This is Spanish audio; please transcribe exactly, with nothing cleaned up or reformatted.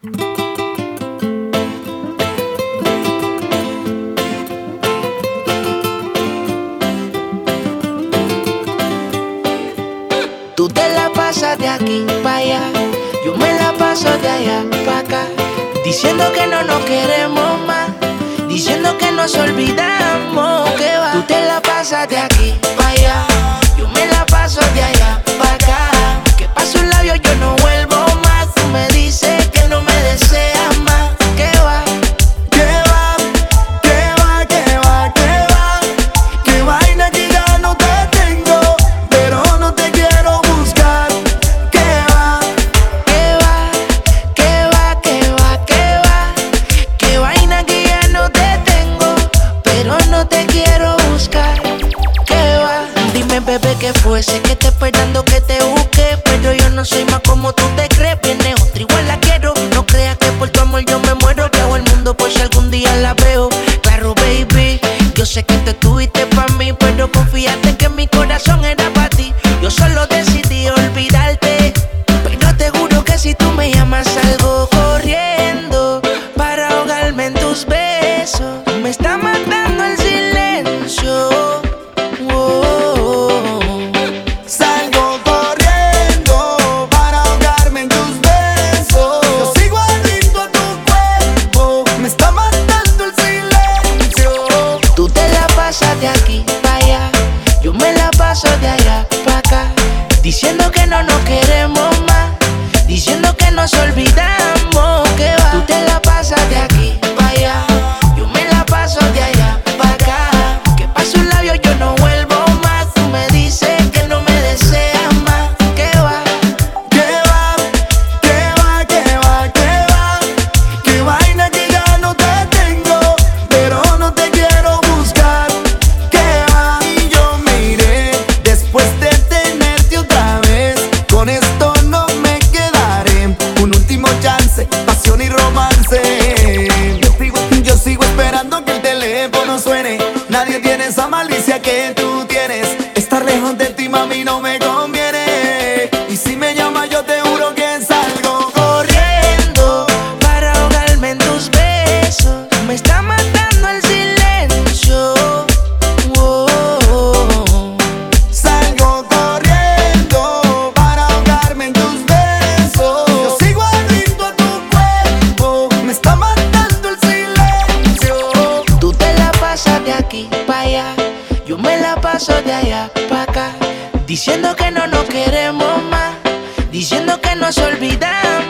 Tú te la pasas de aquí para allá, yo me la paso de allá para acá, diciendo que no nos queremos más, diciendo que nos olvidamos, que va. Tú te la pasas de aquí para allá, yo me la paso de allá para acá, que paso un labio yo no vuelvo más. Tú me dices que no me deseas más, que va. Que va, que va, que va, que va, que vaina que ya no te tengo, pero no te quiero buscar. Que va, Que va, que va, que va, que va, que vaina que ya no te tengo, pero no te quiero buscar. Que va. Dime, bebé, qué fue, sé que te esperando que te busque, pero yo no soy más como tú te crees. Viene otra, igual la quiero. No creas que por tu amor yo me muero, que hago el mundo por si algún día la veo. Claro, baby, yo sé que te estuviste pa' mí, pero confíate que mi corazón era pa' ti. Yo solo decidí olvidarte, pero te juro que si tú me llamas salgo corriendo para ahogarme en tus besos. Me está matando el silencio. Oh. salgo corriendo para ahogarme en tus besos. Yo sigo adicto a tu cuerpo, me está matando el silencio. Tú te la pasas de aquí para allá, yo me la paso de allá para acá, diciendo que no nos queremos más, diciendo que nos olvidamos, que va. Tú te la pasas de aquí para allá, yo me la paso de allá para acá, que paso un labio yo no vuelvo más. Tú me dices que no me deseas más, que va. Que va, que va, que va, que va, que vaina que ya no te tengo, pero no te quiero buscar. Que va, y yo me iré después de tenerte otra vez. Con esto no me quedaré, un último chance, pasión y romance. Yo sigo, yo sigo esperando que el teléfono suene. Nadie tiene esa malicia que tú tienes. Estar lejos de ti, mami, no me conviene. Y si me llamas, yo te juro que salgo Corriendo para ahogarme en tus besos, me está matando el silencio. Oh. Salgo corriendo para ahogarme en tus besos. Yo sigo adicto a tu cuerpo, me está matando el silencio. Tú te la pasas de aquí para allá, yo me la paso de allá para acá, diciendo que no nos queremos más, diciendo que nos olvidamos.